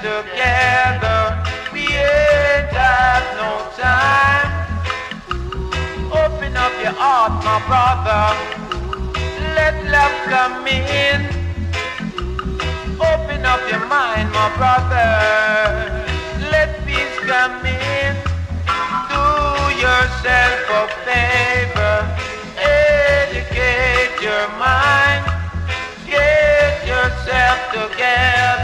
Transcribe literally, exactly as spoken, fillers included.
together. We ain't got no time. Open up your heart, my brother. Let love come in. Open up your mind, my brother. Let peace come in. Do yourself a favor. Educate your mind. Get yourself together.